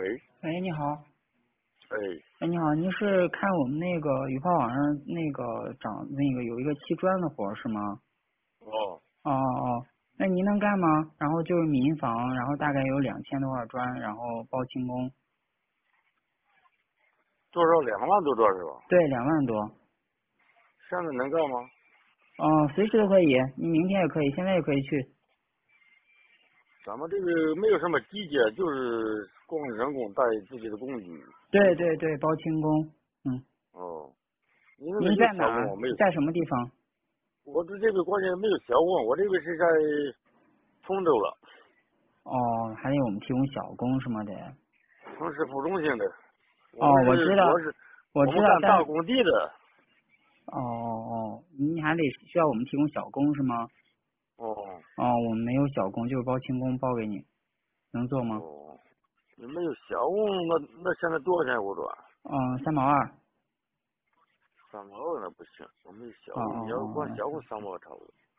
喂， 喂，你好。 哎， 哎，你好，您是看我们那个雨炮网上那个有一个砌砖的活儿是吗？ 哦， 哦哦，那您能干吗？然后就是民房，然后大概有2000多块砖，然后包清工。 多少2万多是吧？ 对，2万多。 现在能干吗？ 哦，随时都可以，你明天也可以，现在也可以去。 咱们这个没有什么地界，就是光人工带自己的工具。 对对对，包清工。嗯。 哦，你那个您有在哪儿？ 小工没有？ 在什么地方？ 我这个关键没有小工，我这个是在通州了， 哦，还得我们提供小工是吗？得。 城市服中心的。我哦， 们我知道， 是主要是我们我知道，但干大工地的。 哦哦，您还得需要我们提供小工是吗？ 哦哦，我们没有小工，就是包清工包给你，能做吗？ 哦，你没有小工，那现在多少钱一砖？ 3毛2。 3毛2那不行，我没有小哦工，你要光哦小工3毛差不多。